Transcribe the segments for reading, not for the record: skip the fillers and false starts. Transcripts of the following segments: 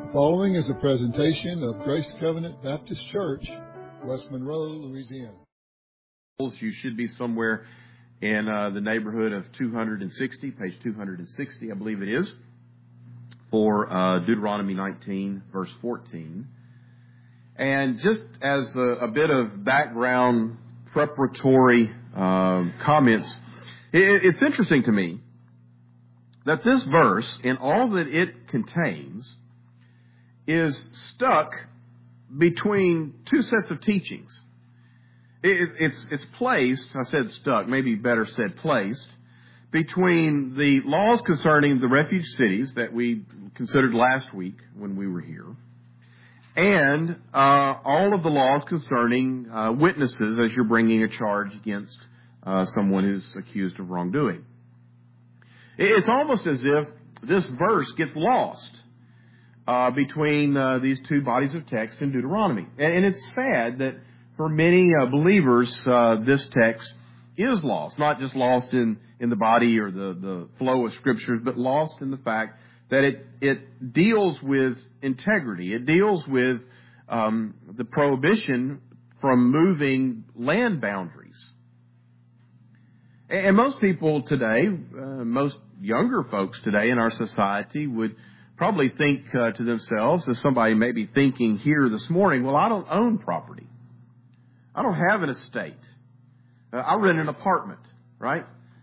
The following is a presentation of Grace Covenant Baptist Church, West Monroe, Louisiana. You should be somewhere in the neighborhood of 260, page 260, I believe it is, for Deuteronomy 19, verse 14. And just as a bit of background preparatory comments, it's interesting to me that this verse, in all that it contains, is stuck between two sets of teachings. It's placed, I said stuck, maybe better said placed, between the laws concerning the refuge cities that we considered last week when we were here, and all of the laws concerning witnesses as you're bringing a charge against someone who's accused of wrongdoing. It's almost as if this verse gets lost between these two bodies of text in Deuteronomy. And it's sad that for many believers, this text is lost. Not just lost in the body or the flow of Scriptures, but lost in the fact that it deals with integrity. It deals with the prohibition from moving land boundaries. And most people today, most younger folks today in our society would probably think to themselves, as somebody may be thinking here this morning, well, I don't own property. I don't have an estate. I rent an apartment, right?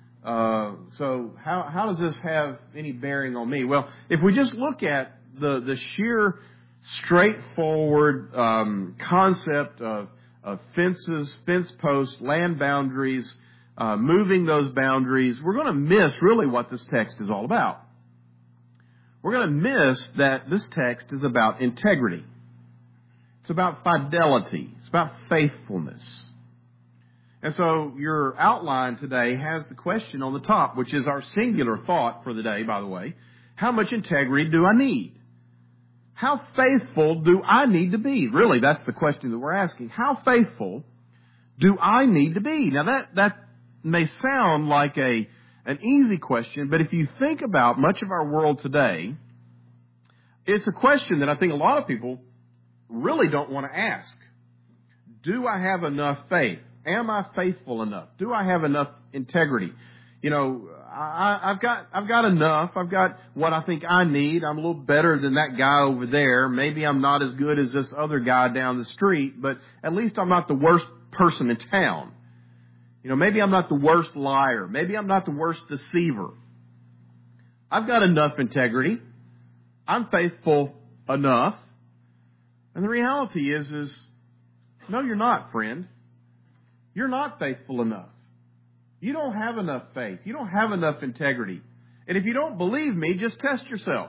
So how does this have any bearing on me? Well, if we just look at the sheer straightforward concept of fences, fence posts, land boundaries, moving those boundaries, we're going to miss really what this text is all about. We're going to miss that this text is about integrity. It's about fidelity. It's about faithfulness. And so your outline today has the question on the top, which is our singular thought for the day, by the way. How much integrity do I need? How faithful do I need to be? Really, that's the question that we're asking. How faithful do I need to be? Now, that may sound like an easy question, but if you think about much of our world today, it's a question that I think a lot of people really don't want to ask. Do I have enough faith? Am I faithful enough? Do I have enough integrity? You know, I've got enough. I've got what I think I need. I'm a little better than that guy over there. Maybe I'm not as good as this other guy down the street, but at least I'm not the worst person in town. You know, maybe I'm not the worst liar. Maybe I'm not the worst deceiver. I've got enough integrity. I'm faithful enough. And the reality is no, you're not, friend. You're not faithful enough. You don't have enough faith. You don't have enough integrity. And if you don't believe me, just test yourself.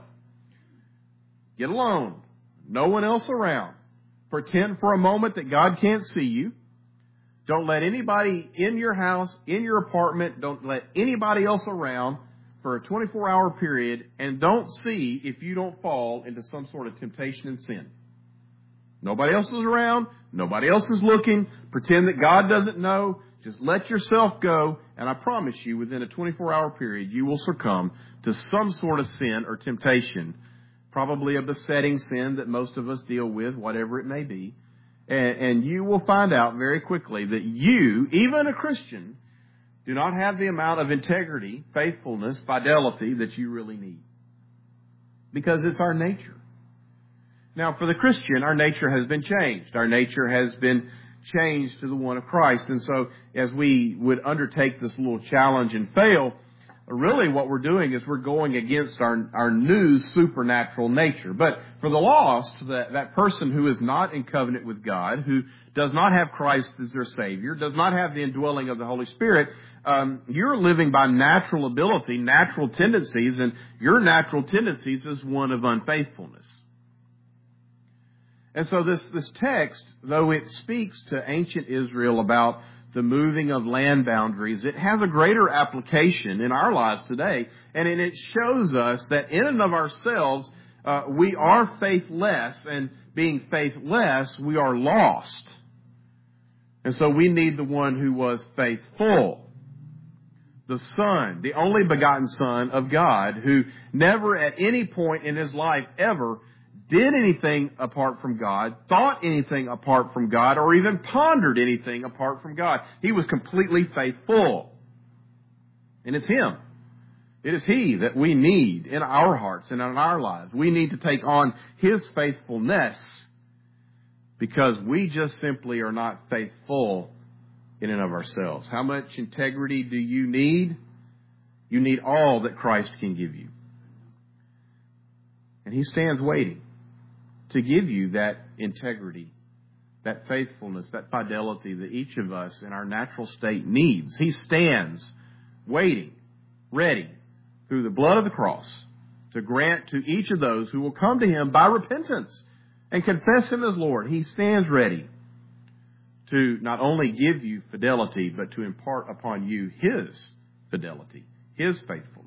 Get alone. No one else around. Pretend for a moment that God can't see you. Don't let anybody in your house, in your apartment, don't let anybody else around for a 24-hour period, and don't see if you don't fall into some sort of temptation and sin. Nobody else is around. Nobody else is looking. Pretend that God doesn't know. Just let yourself go, and I promise you, within a 24-hour period, you will succumb to some sort of sin or temptation, probably a besetting sin that most of us deal with, whatever it may be. And you will find out very quickly that you, even a Christian, do not have the amount of integrity, faithfulness, fidelity that you really need. Because it's our nature. Now, for the Christian, our nature has been changed. Our nature has been changed to the one of Christ. And so, as we would undertake this little challenge and fail, really what we're doing is we're going against our new supernatural nature. But for the lost, that person who is not in covenant with God, who does not have Christ as their Savior, does not have the indwelling of the Holy Spirit, you're living by natural ability, natural tendencies, and your natural tendencies is one of unfaithfulness. And so this text, though it speaks to ancient Israel about the moving of land boundaries, it has a greater application in our lives today. And it shows us that in and of ourselves, we are faithless. And being faithless, we are lost. And so we need the one who was faithful. The Son, the only begotten Son of God, who never at any point in His life ever did anything apart from God, thought anything apart from God, or even pondered anything apart from God. He was completely faithful. And it's Him. It is He that we need in our hearts and in our lives. We need to take on His faithfulness because we just simply are not faithful in and of ourselves. How much integrity do you need? You need all that Christ can give you. And He stands waiting to give you that integrity, that faithfulness, that fidelity that each of us in our natural state needs. He stands waiting, ready, through the blood of the cross, to grant to each of those who will come to Him by repentance and confess Him as Lord. He stands ready to not only give you fidelity, but to impart upon you His fidelity, His faithfulness.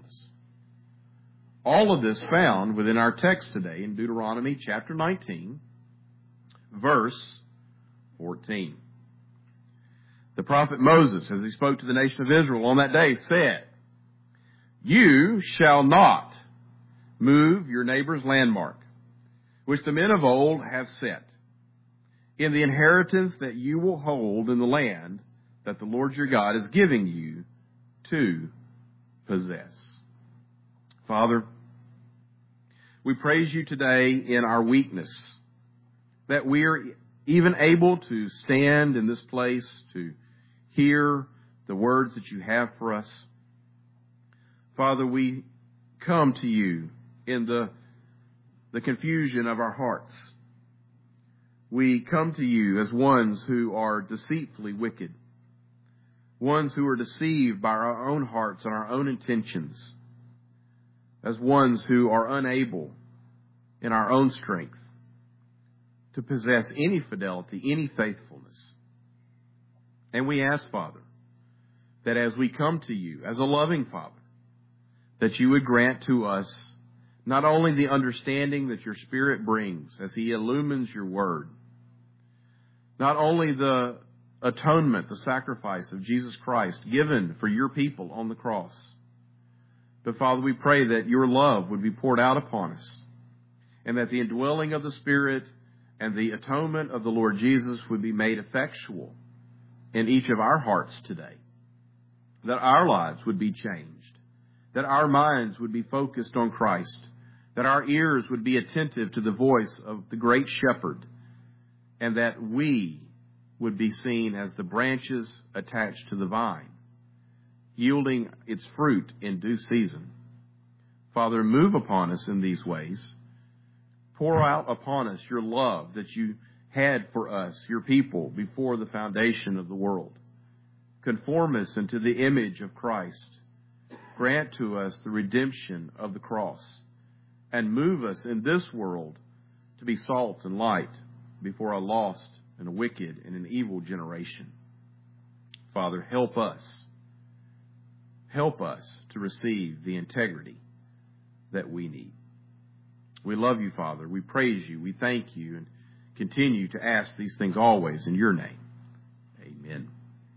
All of this found within our text today in Deuteronomy chapter 19, verse 14. The prophet Moses, as he spoke to the nation of Israel on that day, said, "You shall not move your neighbor's landmark, which the men of old have set, in the inheritance that you will hold in the land that the Lord your God is giving you to possess." Father, we praise You today in our weakness, that we are even able to stand in this place to hear the words that You have for us. Father, we come to You in the confusion of our hearts. We come to You as ones who are deceitfully wicked, ones who are deceived by our own hearts and our own intentions, as ones who are unable in our own strength to possess any fidelity, any faithfulness. And we ask, Father, that as we come to You as a loving Father, that You would grant to us not only the understanding that Your Spirit brings as He illumines Your Word, not only the atonement, the sacrifice of Jesus Christ given for Your people on the cross, but Father, we pray that Your love would be poured out upon us, and that the indwelling of the Spirit and the atonement of the Lord Jesus would be made effectual in each of our hearts today, that our lives would be changed, that our minds would be focused on Christ, that our ears would be attentive to the voice of the great Shepherd, and that we would be seen as the branches attached to the vine, yielding its fruit in due season. Father, move upon us in these ways. Pour out upon us Your love that You had for us, Your people, before the foundation of the world. Conform us into the image of Christ. Grant to us the redemption of the cross, and move us in this world to be salt and light before a lost and a wicked and an evil generation. Father, help us. Help us to receive the integrity that we need. We love You, Father. We praise You. We thank You, and continue to ask these things always in Your name. Amen.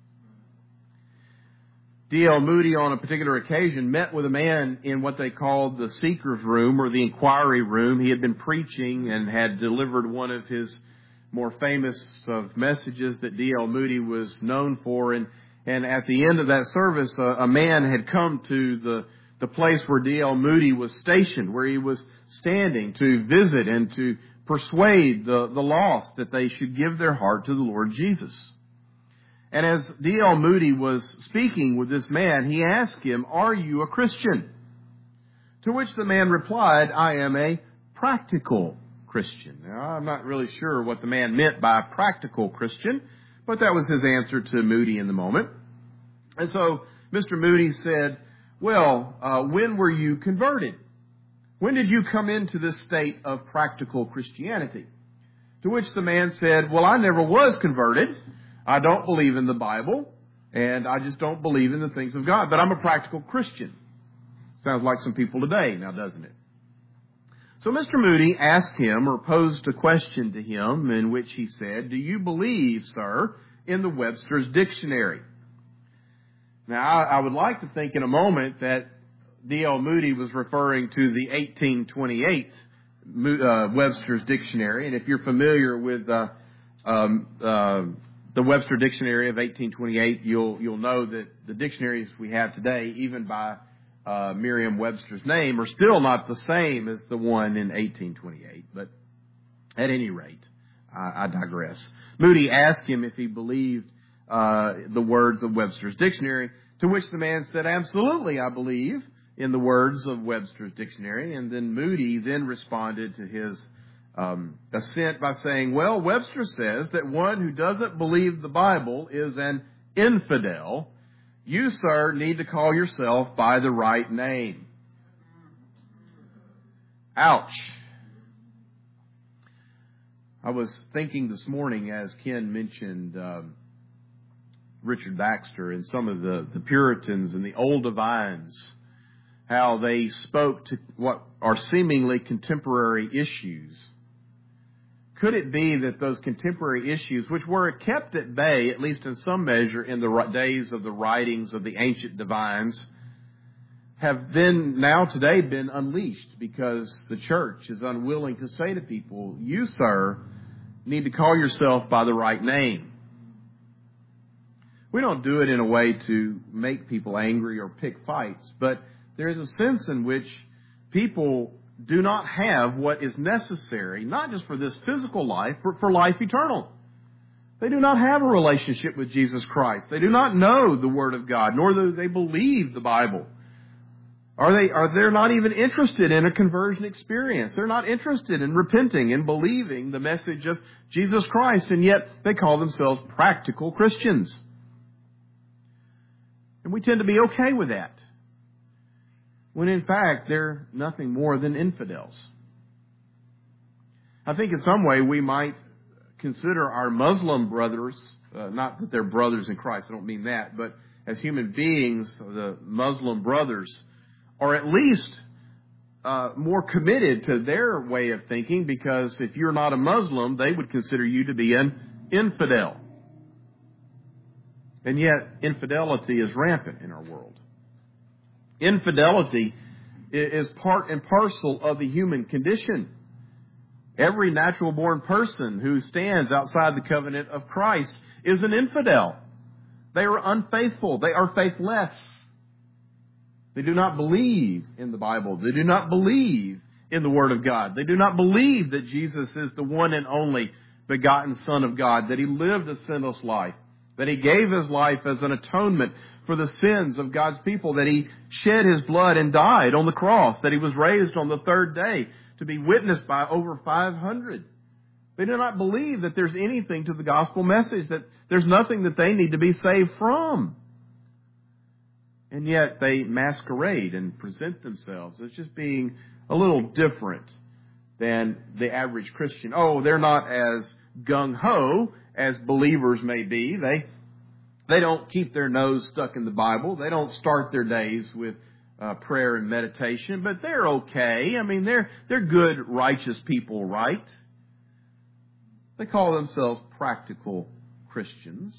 D.L. Moody, on a particular occasion, met with a man in what they called the seeker's room or the inquiry room. He had been preaching and had delivered one of his more famous of messages that D.L. Moody was known for. And at the end of that service, a man had come to the place where D.L. Moody was stationed, where he was standing to visit and to persuade the lost that they should give their heart to the Lord Jesus. And as D.L. Moody was speaking with this man, he asked him, "Are you a Christian?" To which the man replied, "I am a practical Christian." Now, I'm not really sure what the man meant by practical Christian, but that was his answer to Moody in the moment. And so Mr. Moody said, "Well, when were you converted? When did you come into this state of practical Christianity?" To which the man said, "Well, I never was converted. I don't believe in the Bible, and I just don't believe in the things of God, but I'm a practical Christian." Sounds like some people today, now doesn't it? So Mr. Moody asked him, or posed a question to him, in which he said, "Do you believe, sir, in the Webster's Dictionary?" Now, I would like to think in a moment that D.L. Moody was referring to the 1828 Webster's Dictionary. And if you're familiar with the Webster Dictionary of 1828, you'll know that the dictionaries we have today, even by Merriam-Webster's name, are still not the same as the one in 1828. But at any rate, I digress. Moody asked him if he believed the words of Webster's Dictionary, to which the man said, "Absolutely, I believe in the words of Webster's Dictionary." And then Moody then responded to his assent by saying, "Well, Webster says that one who doesn't believe the Bible is an infidel. You, sir, need to call yourself by the right name." Ouch. I was thinking this morning, as Ken mentioned, Richard Baxter and some of the Puritans and the old divines, how they spoke to what are seemingly contemporary issues. Could it be that those contemporary issues, which were kept at bay, at least in some measure, in the days of the writings of the ancient divines, have then now today been unleashed because the church is unwilling to say to people, "You, sir, need to call yourself by the right name"? We don't do it in a way to make people angry or pick fights, but there is a sense in which people do not have what is necessary, not just for this physical life, but for life eternal. They do not have a relationship with Jesus Christ. They do not know the Word of God, nor do they believe the Bible. They're not even interested in a conversion experience. They're not interested in repenting and believing the message of Jesus Christ, and yet they call themselves practical Christians. And we tend to be okay with that, when in fact they're nothing more than infidels. I think in some way we might consider our Muslim brothers, not that they're brothers in Christ, I don't mean that, but as human beings, the Muslim brothers are at least more committed to their way of thinking, because if you're not a Muslim, they would consider you to be an infidel. And yet, infidelity is rampant in our world. Infidelity is part and parcel of the human condition. Every natural-born person who stands outside the covenant of Christ is an infidel. They are unfaithful. They are faithless. They do not believe in the Bible. They do not believe in the Word of God. They do not believe that Jesus is the one and only begotten Son of God, that He lived a sinless life, that He gave His life as an atonement for the sins of God's people, that He shed His blood and died on the cross, that He was raised on the third day to be witnessed by over 500. They do not believe that there's anything to the gospel message, that there's nothing that they need to be saved from. And yet they masquerade and present themselves as just being a little different than the average Christian. Oh, they're not as gung-ho as believers may be. They don't keep their nose stuck in the Bible. They don't start their days with prayer and meditation, but they're okay. I mean, they're good, righteous people, right? They call themselves practical Christians.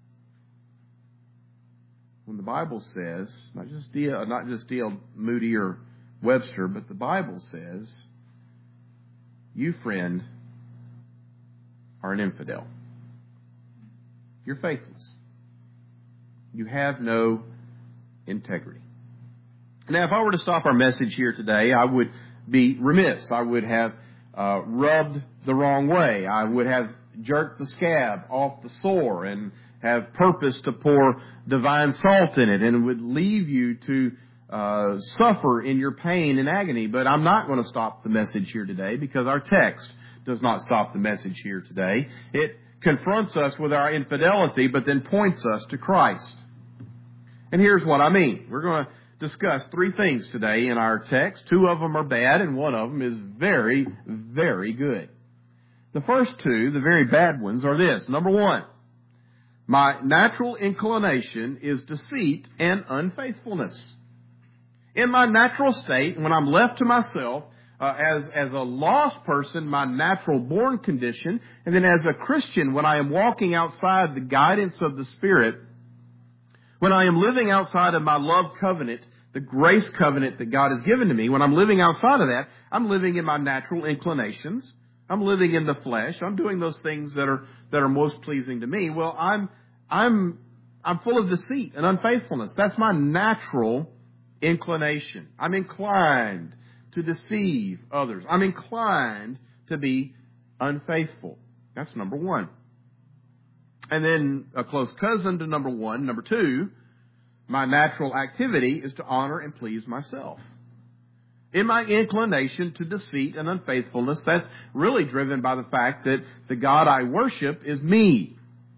When the Bible says, not just D.L. Moody or Webster, but the Bible says, you, friend, are an infidel. You're faithless. You have no integrity. Now, if I were to stop our message here today, I would be remiss. I would have rubbed the wrong way. I would have jerked the scab off the sore and have purpose to pour divine salt in it, and would leave you to suffer in your pain and agony. But I'm not going to stop the message here today, because our text does not stop the message here today. It confronts us with our infidelity, but then points us to Christ. And here's what I mean. We're going to discuss three things today in our text. Two of them are bad, and one of them is very, very good. The first two, the very bad ones, are this. Number one, my natural inclination is deceit and unfaithfulness. In my natural state, when I'm left to myself, as a lost person, my natural born condition, and then as a Christian, when I am walking outside the guidance of the Spirit, when I am living outside of my love covenant the grace covenant that God has given to me, when I'm living outside of that, I'm living in my natural inclinations. I'm living in the flesh. I'm doing those things that are most pleasing to me. Well, I'm full of deceit and unfaithfulness. That's my natural inclination. I'm inclined to deceive others. I'm inclined to be unfaithful. That's number one. And then a close cousin to number one, number two, my natural activity is to honor and please myself. In my inclination to deceit and unfaithfulness, that's really driven by the fact that the God I worship is me.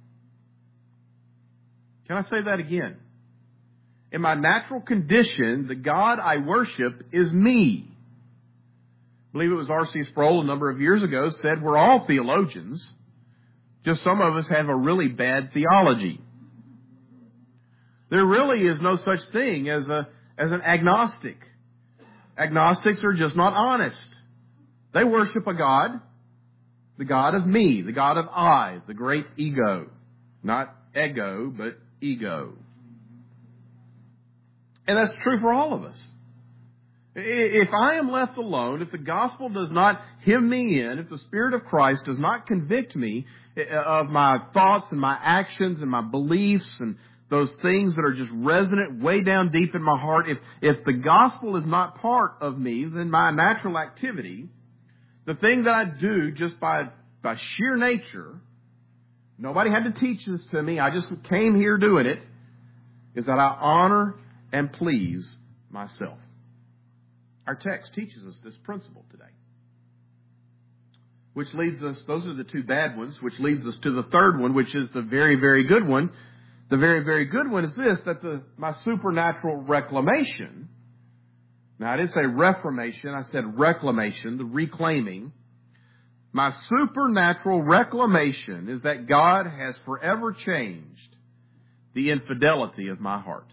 Can I say that again? In my natural condition, the God I worship is me. I believe it was R.C. Sproul a number of years ago said, we're all theologians, just some of us have a really bad theology. There really is no such thing as an agnostic. Agnostics are just not honest. They worship a God, the God of me, the God of I, the great ego. Not ego, but ego. And that's true for all of us. If I am left alone, if the gospel does not hem me in, if the Spirit of Christ does not convict me of my thoughts and my actions and my beliefs and those things that are just resonant way down deep in my heart, if the gospel is not part of me, then my natural activity, the thing that I do just by sheer nature, nobody had to teach this to me, I just came here doing it, is that I honor and please myself. Our text teaches us this principle today. Which leads us, those are the two bad ones, which leads us to the third one, which is the very, very good one. The very, very good one is this, that my supernatural reclamation, now I didn't say reformation, I said reclamation, the reclaiming. My supernatural reclamation is that God has forever changed the infidelity of my heart.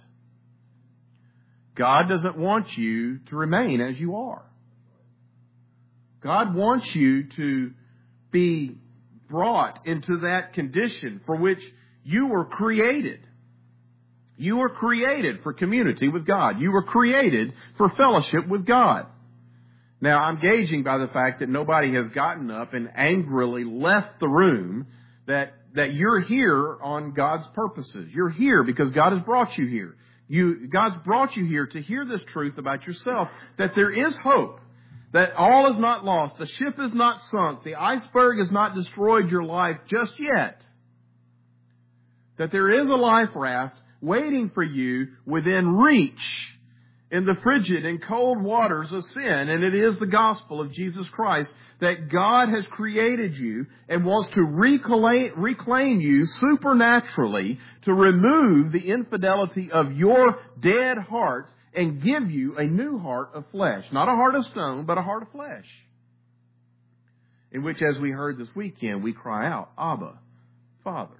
God doesn't want you to remain as you are. God wants you to be brought into that condition for which you were created. You were created for community with God. You were created for fellowship with God. Now, I'm gauging by the fact that nobody has gotten up and angrily left the room that you're here on God's purposes. You're here because God has brought you here. God's brought you here to hear this truth about yourself, that there is hope, that all is not lost, the ship is not sunk, the iceberg has not destroyed your life just yet. That there is a life raft waiting for you within reach in the frigid and cold waters of sin. And it is the gospel of Jesus Christ that God has created you and wants to reclaim you supernaturally to remove the infidelity of your dead heart and give you a new heart of flesh. Not a heart of stone, but a heart of flesh. In which, as we heard this weekend, we cry out, Abba, Father.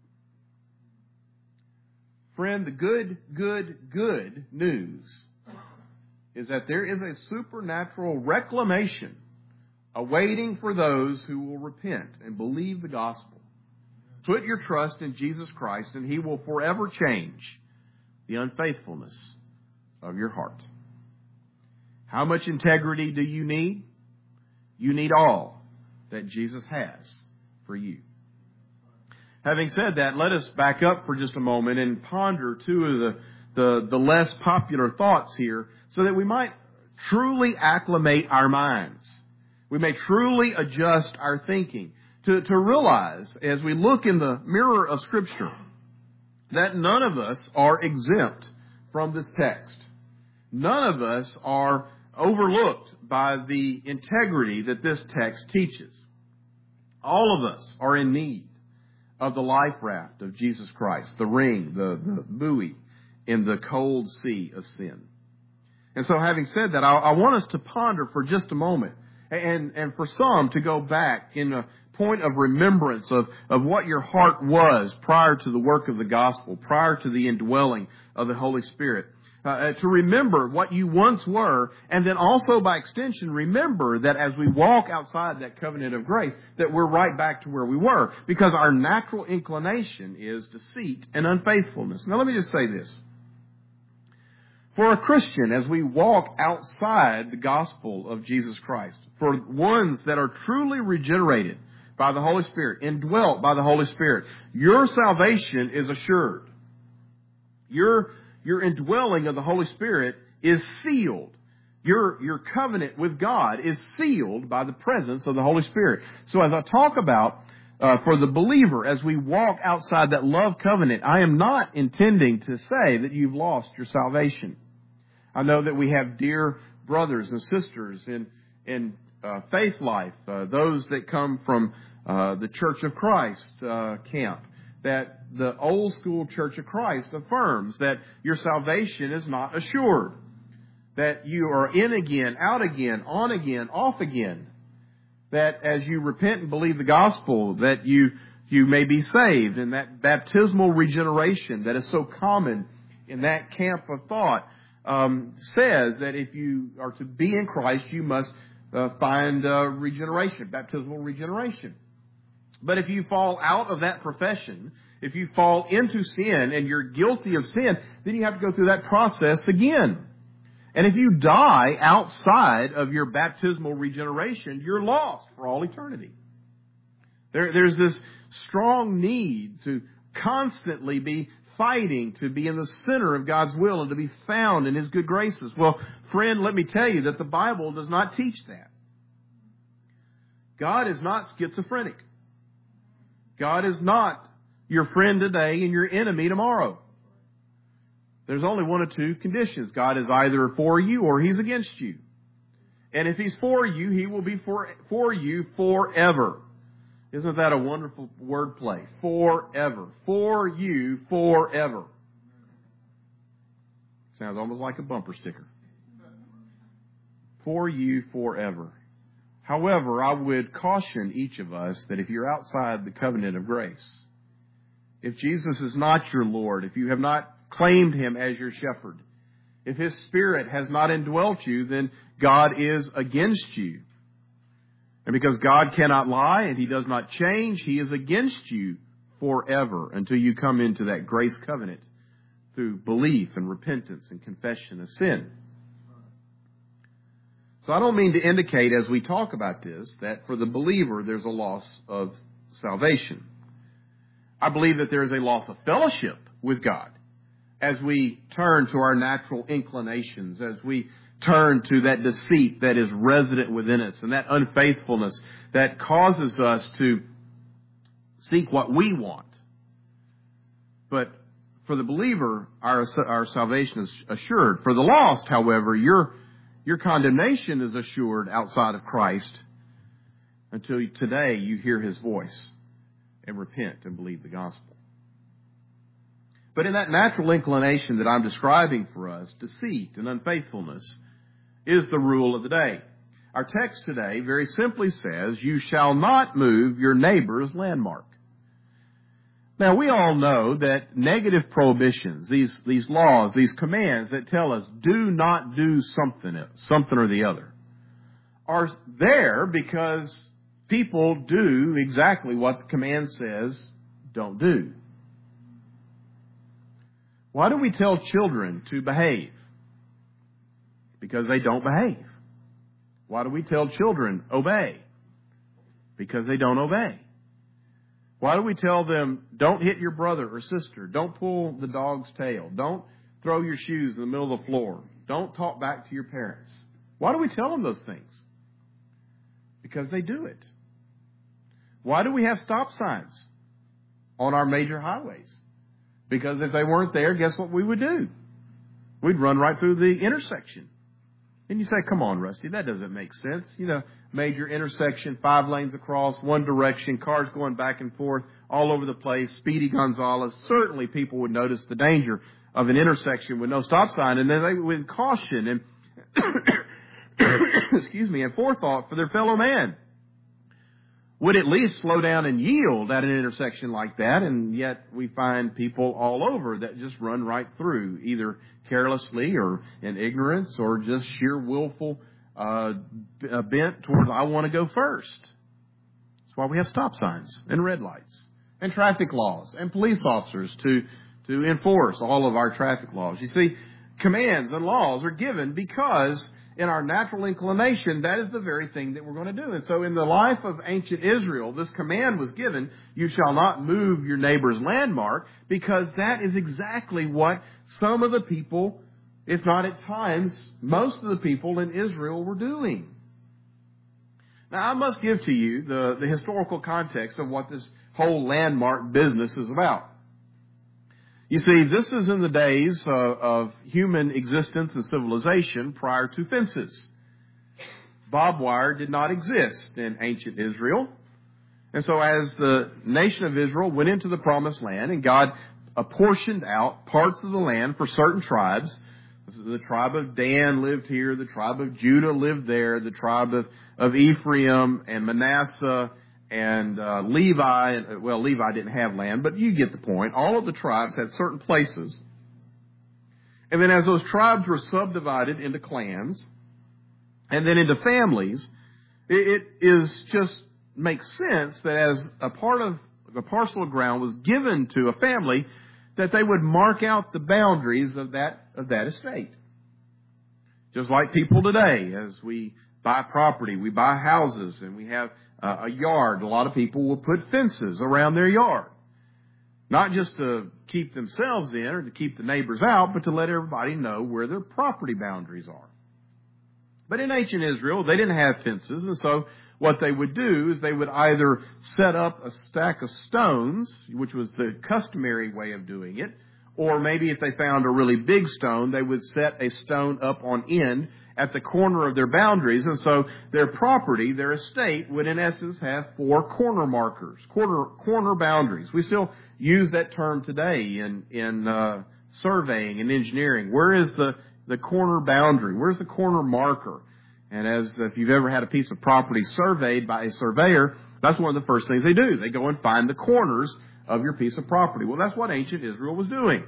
Friend, the good news is that there is a supernatural reclamation awaiting for those who will repent and believe the gospel. Put your trust in Jesus Christ and He will forever change the unfaithfulness of your heart. How much integrity do you need? You need all that Jesus has for you. Having said that, let us back up for just a moment and ponder two of the less popular thoughts here so that we might truly acclimate our minds. We may truly adjust our thinking to realize as we look in the mirror of Scripture that none of us are exempt from this text. None of us are overlooked by the integrity that this text teaches. All of us are in need of the life raft of Jesus Christ, the ring, the buoy in the cold sea of sin. And so having said that, I want us to ponder for just a moment and for some to go back in a point of remembrance of what your heart was prior to the work of the gospel, prior to the indwelling of the Holy Spirit. To remember what you once were, and then also by extension remember that as we walk outside that covenant of grace, that we're right back to where we were, because our natural inclination is deceit and unfaithfulness. Now let me just say this. For a Christian, as we walk outside the gospel of Jesus Christ, for ones that are truly regenerated by the Holy Spirit, indwelt by the Holy Spirit, your salvation is assured. Your indwelling of the Holy Spirit is sealed. Your covenant with God is sealed by the presence of the Holy Spirit. So as I talk about for the believer, as we walk outside that love covenant, I am not intending to say that you've lost your salvation. I know that we have dear brothers and sisters in faith life, those that come from the Church of Christ camp, that the old school Church of Christ affirms that your salvation is not assured, that you are in again, out again, on again, off again, that as you repent and believe the gospel, that you may be saved, and that baptismal regeneration that is so common in that camp of thought says that if you are to be in Christ, you must find regeneration, baptismal regeneration. But if you fall out of that profession, if you fall into sin and you're guilty of sin, then you have to go through that process again. And if you die outside of your baptismal regeneration, you're lost for all eternity. There's this strong need to constantly be fighting to be in the center of God's will and to be found in His good graces. Well, friend, let me tell you that the Bible does not teach that. God is not schizophrenic. God is not your friend today and your enemy tomorrow. There's only one of two conditions. God is either for you or He's against you. And if He's for you, He will be for you forever. Isn't that a wonderful wordplay? Forever. For you forever. Sounds almost like a bumper sticker. For you forever. However, I would caution each of us that if you're outside the covenant of grace, if Jesus is not your Lord, if you have not claimed Him as your shepherd, if His Spirit has not indwelt you, then God is against you. And because God cannot lie and He does not change, He is against you forever until you come into that grace covenant through belief and repentance and confession of sin. So I don't mean to indicate as we talk about this that for the believer there's a loss of salvation. I believe that there is a loss of fellowship with God as we turn to our natural inclinations, as we turn to that deceit that is resident within us and that unfaithfulness that causes us to seek what we want. But for the believer, our salvation is assured. For the lost, however, your condemnation is assured outside of Christ until today you hear His voice and repent and believe the gospel. But in that natural inclination that I'm describing for us, deceit and unfaithfulness is the rule of the day. Our text today very simply says, you shall not move your neighbor's landmark. Now, we all know that negative prohibitions, these laws, these commands that tell us do not do something or the other, are there because people do exactly what the command says don't do. Why do we tell children to behave? Because they don't behave. Why do we tell children obey? Because they don't obey. Why do we tell them don't hit your brother or sister? Don't pull the dog's tail. Don't throw your shoes in the middle of the floor. Don't talk back to your parents. Why do we tell them those things? Because they do it. Why do we have stop signs on our major highways? Because if they weren't there, guess what we would do? We'd run right through the intersection. And you say, come on, Rusty, that doesn't make sense. You know, major intersection, 5 lanes across, one direction, cars going back and forth all over the place, Speedy Gonzales. Certainly people would notice the danger of an intersection with no stop sign, and then they with caution and excuse me, and forethought for their fellow man would at least slow down and yield at an intersection like that, and yet we find people all over that just run right through, either carelessly or in ignorance or just sheer willful bent towards, I want to go first. That's why we have stop signs and red lights and traffic laws and police officers to enforce all of our traffic laws. You see, commands and laws are given because in our natural inclination, that is the very thing that we're going to do. And so in the life of ancient Israel, this command was given, you shall not move your neighbor's landmark, because that is exactly what some of the people, if not at times, most of the people in Israel were doing. Now, I must give to you the historical context of what this whole landmark business is about. You see, this is in the days of human existence and civilization prior to fences. Barbed wire did not exist in ancient Israel. And so as the nation of Israel went into the promised land and God apportioned out parts of the land for certain tribes, the tribe of Dan lived here, the tribe of Judah lived there, the tribe of Ephraim and Manasseh and Levi. Well, Levi didn't have land, but you get the point. All of the tribes had certain places. And then as those tribes were subdivided into clans and then into families, it is just makes sense that as a part of a parcel of ground was given to a family, that they would mark out the boundaries of that estate. Just like people today, as we buy property, we buy houses, and we have a yard. A lot of people will put fences around their yard. Not just to keep themselves in or to keep the neighbors out, but to let everybody know where their property boundaries are. But in ancient Israel, they didn't have fences, and so what they would do is they would either set up a stack of stones, which was the customary way of doing it, or maybe if they found a really big stone, they would set a stone up on end at the corner of their boundaries. And so their property, their estate, would in essence have 4 corner markers, corner boundaries. We still use that term today in surveying and engineering. Where is the corner boundary? Where's the corner marker? And as if you've ever had a piece of property surveyed by a surveyor, that's one of the first things they do. They go and find the corners of your piece of property. Well, that's what ancient Israel was doing.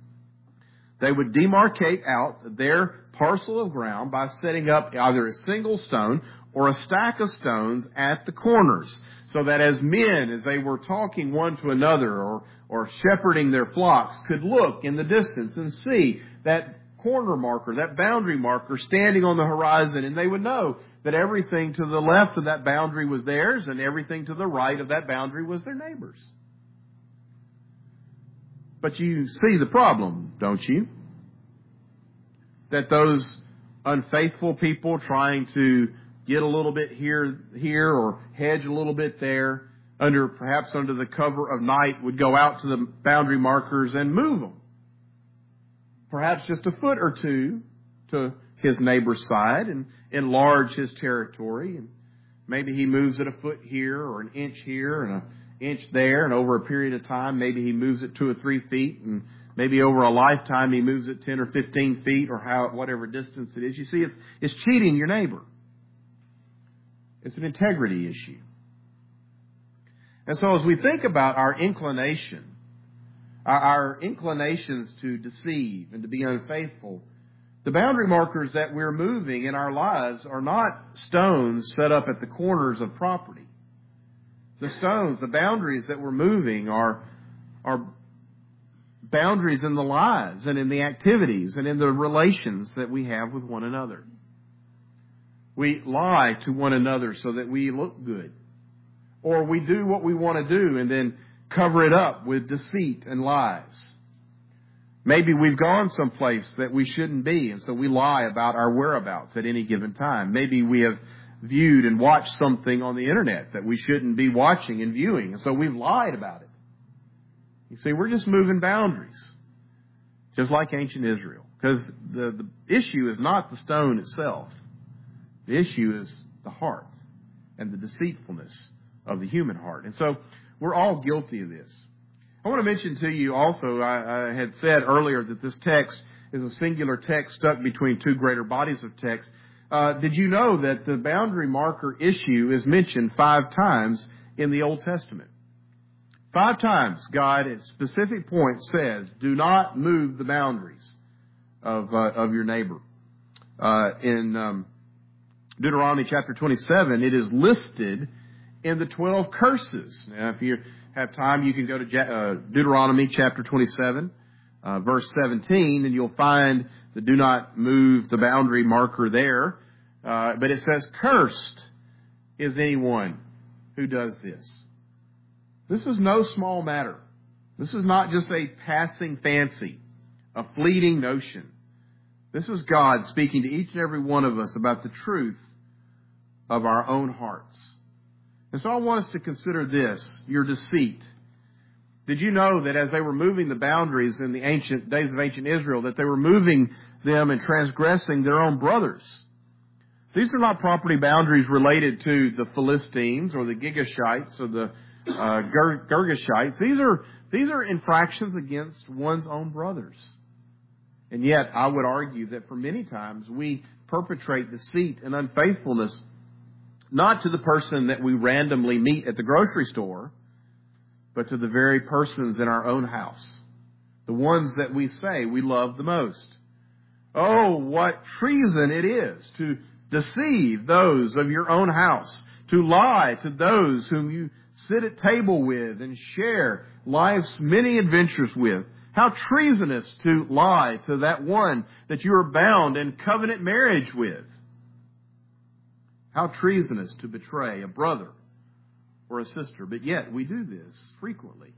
They would demarcate out their parcel of ground by setting up either a single stone or a stack of stones at the corners, so that as men, as they were talking one to another or shepherding their flocks, could look in the distance and see that corner marker, that boundary marker standing on the horizon, and they would know that everything to the left of that boundary was theirs and everything to the right of that boundary was their neighbor's. But you see the problem, don't you? That those unfaithful people trying to get a little bit here or hedge a little bit there, perhaps under the cover of night, would go out to the boundary markers and move them. Perhaps just a foot or two to his neighbor's side and enlarge his territory. And maybe he moves it a foot here or an inch here and an inch there, and over a period of time, maybe he moves it 2 or 3 feet, and maybe over a lifetime he moves it 10 or 15 feet or whatever distance it is. You see, it's cheating your neighbor. It's an integrity issue. And so as we think about our inclinations to deceive and to be unfaithful, the boundary markers that we're moving in our lives are not stones set up at the corners of property. The stones, the boundaries that we're moving are boundaries in the lives and in the activities and in the relations that we have with one another. We lie to one another so that we look good. Or we do what we want to do and then cover it up with deceit and lies. Maybe we've gone someplace that we shouldn't be, and so we lie about our whereabouts at any given time. Maybe we have viewed and watched something on the internet that we shouldn't be watching and viewing, and so we've lied about it. You see, we're just moving boundaries, just like ancient Israel, because the issue is not the stone itself. The issue is the heart and the deceitfulness of the human heart. And so we're all guilty of this. I want to mention to you also, I had said earlier that this text is a singular text stuck between 2 greater bodies of text. Did you know that the boundary marker issue is mentioned 5 times in the Old Testament? 5 times God at specific points says, do not move the boundaries of your neighbor. In Deuteronomy chapter 27, it is listed in the 12 curses. Now, if you have time, you can go to Deuteronomy chapter 27. verse 17, and you'll find the do not move the boundary marker there. But it says, cursed is anyone who does this. This is no small matter. This is not just a passing fancy, a fleeting notion. This is God speaking to each and every one of us about the truth of our own hearts. And so I want us to consider this, your deceit. Did you know that as they were moving the boundaries in the ancient days of ancient Israel, that they were moving them and transgressing their own brothers? These are not property boundaries related to the Philistines or the Gigashites or the Girgashites. These are infractions against one's own brothers. And yet, I would argue that for many times we perpetrate deceit and unfaithfulness not to the person that we randomly meet at the grocery store, but to the very persons in our own house, the ones that we say we love the most. Oh, what treason it is to deceive those of your own house, to lie to those whom you sit at table with and share life's many adventures with. How treasonous to lie to that one that you are bound in covenant marriage with. How treasonous to betray a brother or a sister. But yet we do this frequently.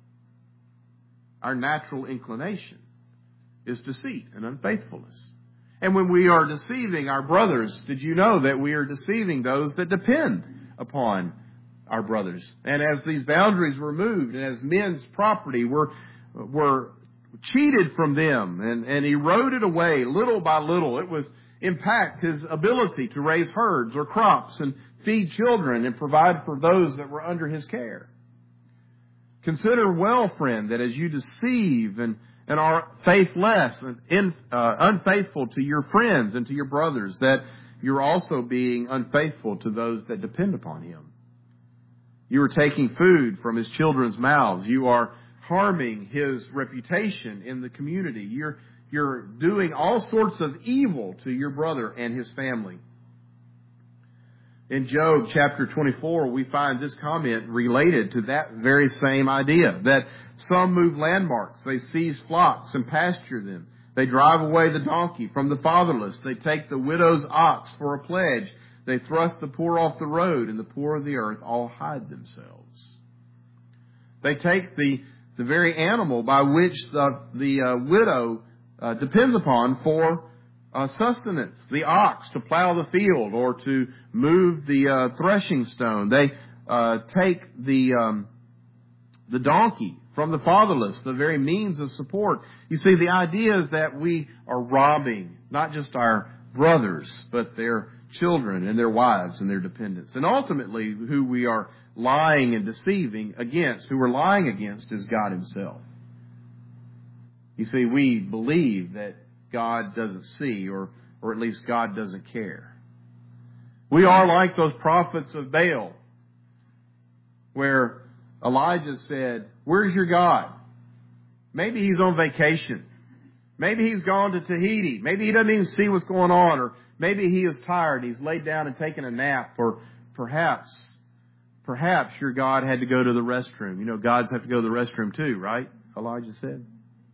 Our natural inclination is deceit and unfaithfulness. And when we are deceiving our brothers, did you know that we are deceiving those that depend upon our brothers? And as these boundaries were moved and as men's property were cheated from them and eroded away little by little, it was impact his ability to raise herds or crops and feed children and provide for those that were under his care. Consider well, friend, that as you deceive and are faithless and unfaithful to your friends and to your brothers, that you're also being unfaithful to those that depend upon him. You are taking food from his children's mouths. You are harming his reputation in the community. You're doing all sorts of evil to your brother and his family. In Job chapter 24, we find this comment related to that very same idea, that some move landmarks. They seize flocks and pasture them. They drive away the donkey from the fatherless. They take the widow's ox for a pledge. They thrust the poor off the road, and the poor of the earth all hide themselves. They take the very animal by which the widow depends upon for sustenance, the ox to plow the field or to move the threshing stone. They take the donkey from the fatherless, the very means of support. You see, the idea is that we are robbing not just our brothers, but their children and their wives and their dependents. And ultimately, who we are lying and deceiving against, who we're lying against, is God himself. You see, we believe that God doesn't see, or at least God doesn't care. We are like those prophets of Baal, where Elijah said, "Where's your God?" Maybe he's on vacation. Maybe he's gone to Tahiti. Maybe he doesn't even see what's going on. Or maybe he is tired. He's laid down and taken a nap. Or perhaps your God had to go to the restroom. You know, gods have to go to the restroom too, right? Elijah said.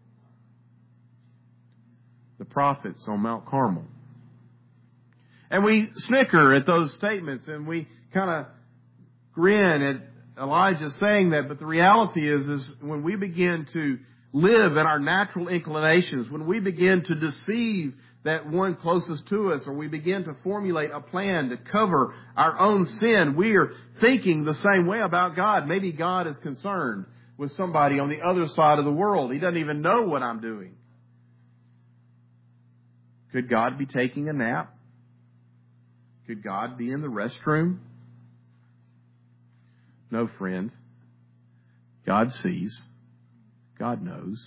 The prophets on Mount Carmel. And we snicker at those statements and we kind of grin at Elijah saying that. But the reality is when we begin to live in our natural inclinations, when we begin to deceive that one closest to us, or we begin to formulate a plan to cover our own sin, we are thinking the same way about God. Maybe God is concerned with somebody on the other side of the world. He doesn't even know what I'm doing. Could God be taking a nap? Could God be in the restroom? No, friend. God sees. God knows.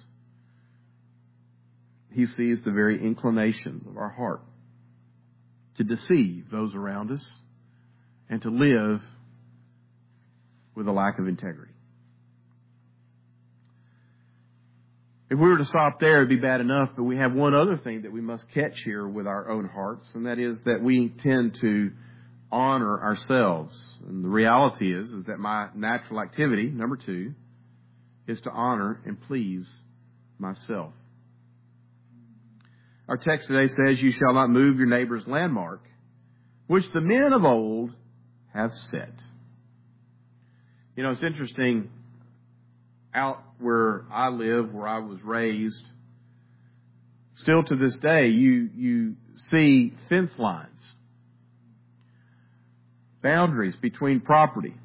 He sees the very inclinations of our heart to deceive those around us and to live with a lack of integrity. If we were to stop there, it'd be bad enough, but we have one other thing that we must catch here with our own hearts, and that is that we tend to honor ourselves. And the reality is that my natural activity, number 2, is to honor and please myself. Our text today says, "You shall not move your neighbor's landmark, which the men of old have set." You know, it's interesting, out where I live, where I was raised, still to this day, you see fence lines, boundaries between property.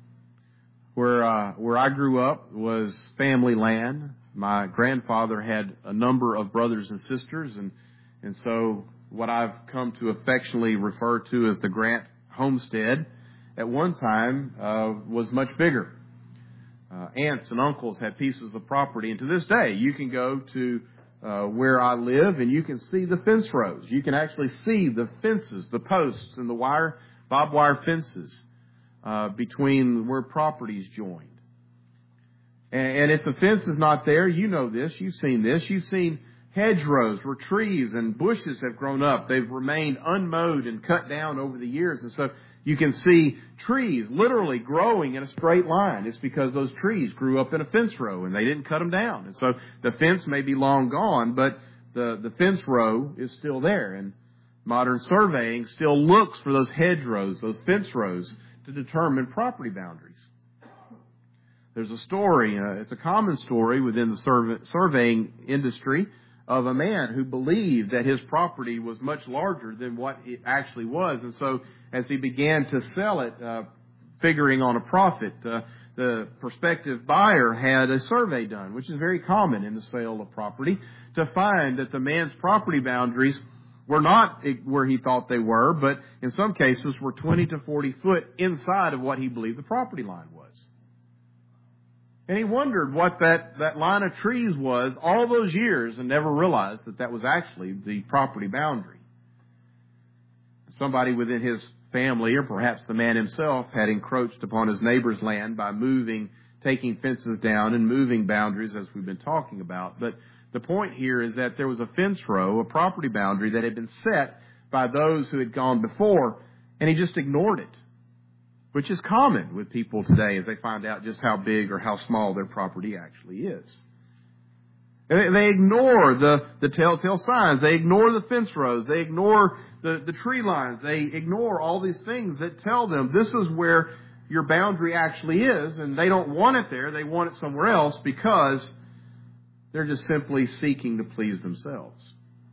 Where I grew up was family land. My grandfather had a number of brothers and sisters, and so what I've come to affectionately refer to as the Grant homestead at one time was much bigger. Aunts and uncles had pieces of property, and to this day you can go to where I live and you can see the fence rows. You can actually see the fences, the posts, and the barbed wire fences between where properties joined. And if the fence is not there, you know this, you've seen this, you've seen hedgerows where trees and bushes have grown up. They've remained unmowed and cut down over the years. And so you can see trees literally growing in a straight line. It's because those trees grew up in a fence row and they didn't cut them down. And so the fence may be long gone, but the fence row is still there. And modern surveying still looks for those hedgerows, those fence rows, to determine property boundaries. There's a story, it's a common story within the surveying industry, of a man who believed that his property was much larger than what it actually was. And so as he began to sell it, figuring on a profit, the prospective buyer had a survey done, which is very common in the sale of property, to find that the man's property boundaries were not where he thought they were, but in some cases were 20 to 40 foot inside of what he believed the property line was. And he wondered what that line of trees was all those years and never realized that was actually the property boundary. Somebody within his family, or perhaps the man himself, had encroached upon his neighbor's land by taking fences down and moving boundaries, as we've been talking about. But the point here is that there was a fence row, a property boundary that had been set by those who had gone before, and he just ignored it, which is common with people today as they find out just how big or how small their property actually is. And they ignore the telltale signs. They ignore the fence rows. They ignore the tree lines. They ignore all these things that tell them this is where your boundary actually is, and they don't want it there. They want it somewhere else because they're just simply seeking to please themselves.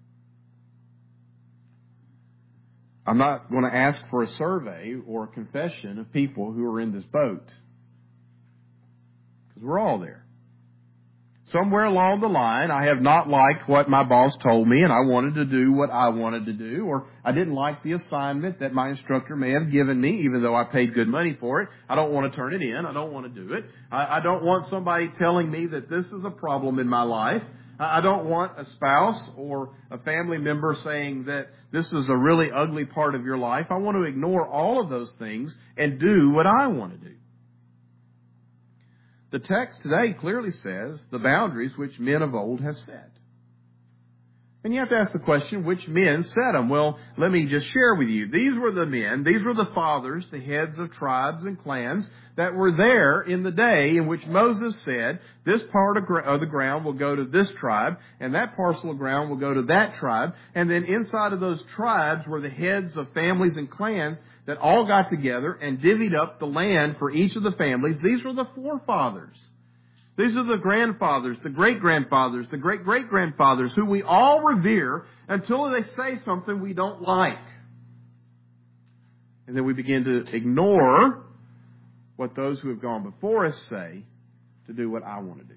I'm not going to ask for a survey or a confession of people who are in this boat, because we're all there. Somewhere along the line, I have not liked what my boss told me, and I wanted to do what I wanted to do, or I didn't like the assignment that my instructor may have given me, even though I paid good money for it. I don't want to turn it in. I don't want to do it. I don't want somebody telling me that this is a problem in my life. I don't want a spouse or a family member saying that this is a really ugly part of your life. I want to ignore all of those things and do what I want to do. The text today clearly says the boundaries which men of old have set. And you have to ask the question, which men set them? Well, let me just share with you. These were the men, these were the fathers, the heads of tribes and clans that were there in the day in which Moses said, this part of the ground will go to this tribe, and that parcel of ground will go to that tribe. And then inside of those tribes were the heads of families and clans that all got together and divvied up the land for each of the families. These were the forefathers. These are the grandfathers, the great-grandfathers, the great-great-grandfathers who we all revere until they say something we don't like. And then we begin to ignore what those who have gone before us say to do what I want to do.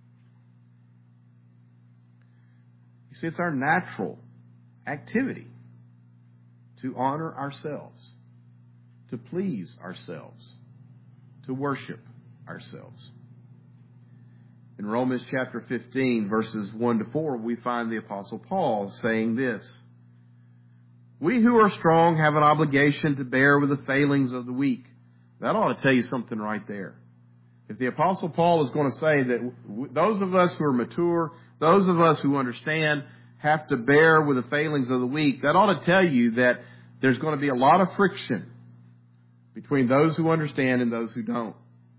You see, it's our natural activity to honor ourselves, to please ourselves, to worship ourselves. In Romans chapter 15, verses 1 to 4, we find the Apostle Paul saying this: "We who are strong have an obligation to bear with the failings of the weak." That ought to tell you something right there. If the Apostle Paul is going to say that those of us who are mature, those of us who understand, have to bear with the failings of the weak, that ought to tell you that there's going to be a lot of friction between those who understand and those who don't.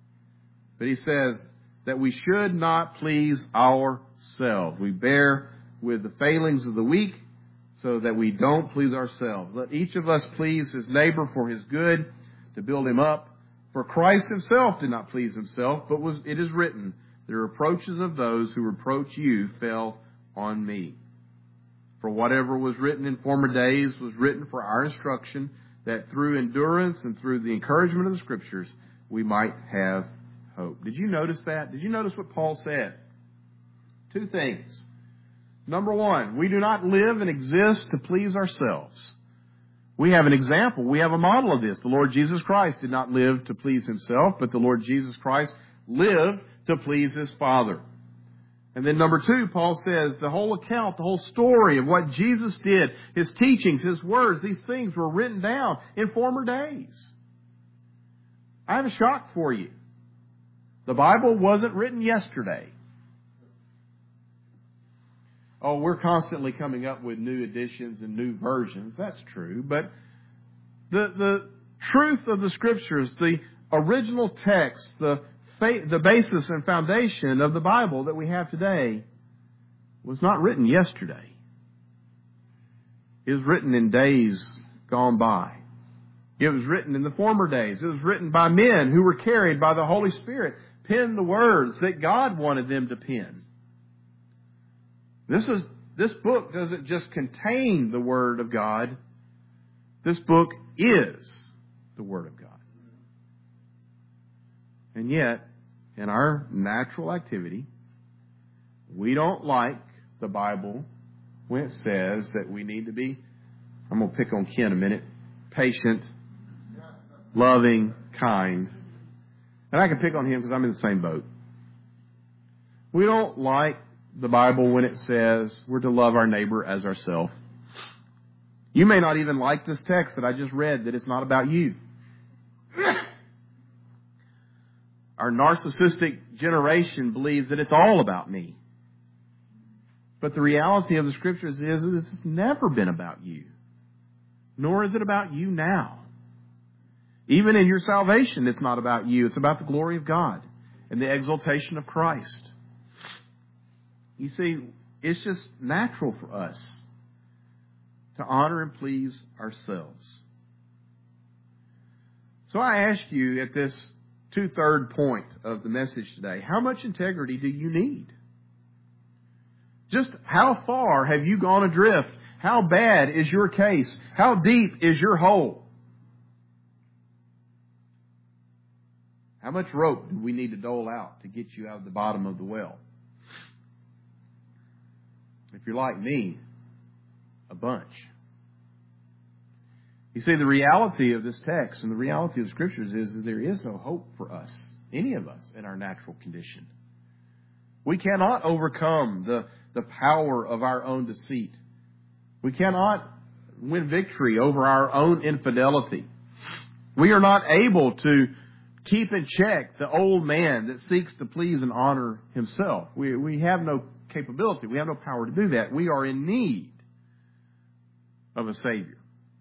But he says that we should not please ourselves. We bear with the failings of the weak so that we don't please ourselves. Let each of us please his neighbor for his good, to build him up. For Christ himself did not please himself, but it is written, the reproaches of those who reproach you fell on me. For whatever was written in former days was written for our instruction, that through endurance and through the encouragement of the Scriptures, we might have hope. Did you notice that? Did you notice what Paul said? Two things. Number one, we do not live and exist to please ourselves. We have an example. We have a model of this. The Lord Jesus Christ did not live to please himself, but the Lord Jesus Christ lived to please his Father. And then number two, Paul says the whole account, the whole story of what Jesus did, his teachings, his words, these things were written down in former days. I have a shock for you. The Bible wasn't written yesterday. Oh, we're constantly coming up with new editions and new versions. That's true. But the truth of the Scriptures, the original text, the basis and foundation of the Bible that we have today was not written yesterday. It was written in days gone by. It was written in the former days. It was written by men who were carried by the Holy Spirit, penned the words that God wanted them to pen. This book doesn't just contain the Word of God. This book is the Word of God. And yet, in our natural activity, we don't like the Bible when it says that we need to be, I'm going to pick on Ken a minute, patient, loving, kind. And I can pick on him because I'm in the same boat. We don't like the Bible when it says we're to love our neighbor as ourselves. You may not even like this text that I just read, that it's not about you. Our narcissistic generation believes that it's all about me. But the reality of the Scriptures is that it's never been about you. Nor is it about you now. Even in your salvation, it's not about you. It's about the glory of God and the exaltation of Christ. You see, it's just natural for us to honor and please ourselves. So I ask you at this 2/3 point of the message today, how much integrity do you need? Just how far have you gone adrift? How bad is your case? How deep is your hole? How much rope do we need to dole out to get you out of the bottom of the well? If you're like me, a bunch. You see, the reality of this text and the reality of the Scriptures is that there is no hope for us, any of us, in our natural condition. We cannot overcome the power of our own deceit. We cannot win victory over our own infidelity. We are not able to keep in check the old man that seeks to please and honor himself. We have no capability. We have no power to do that. We are in need of a Savior.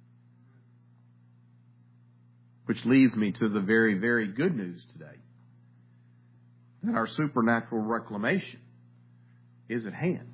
Which leads me to the very, very good news today. That our supernatural reclamation is at hand.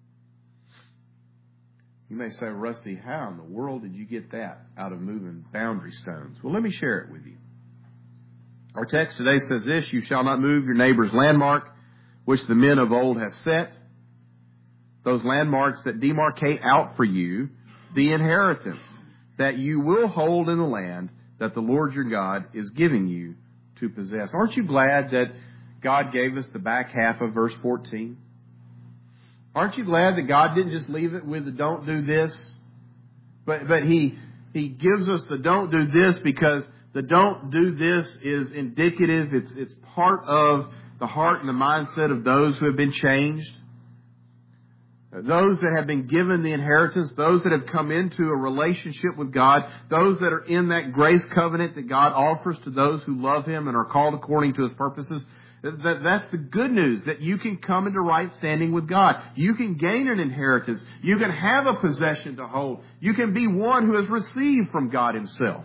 You may say, Rusty, how in the world did you get that out of moving boundary stones? Well, let me share it with you. Our text today says this: you shall not move your neighbor's landmark, which the men of old have set. Those landmarks that demarcate out for you the inheritance that you will hold in the land that the Lord your God is giving you to possess. Aren't you glad that God gave us the back half of verse 14? Aren't you glad that God didn't just leave it with the don't do this, but He gives us the don't do this because the don't do this is indicative. It's part of the heart and the mindset of those who have been changed. Those that have been given the inheritance, those that have come into a relationship with God, those that are in that grace covenant that God offers to those who love Him and are called according to His purposes. That's the good news, that you can come into right standing with God. You can gain an inheritance. You can have a possession to hold. You can be one who has received from God Himself.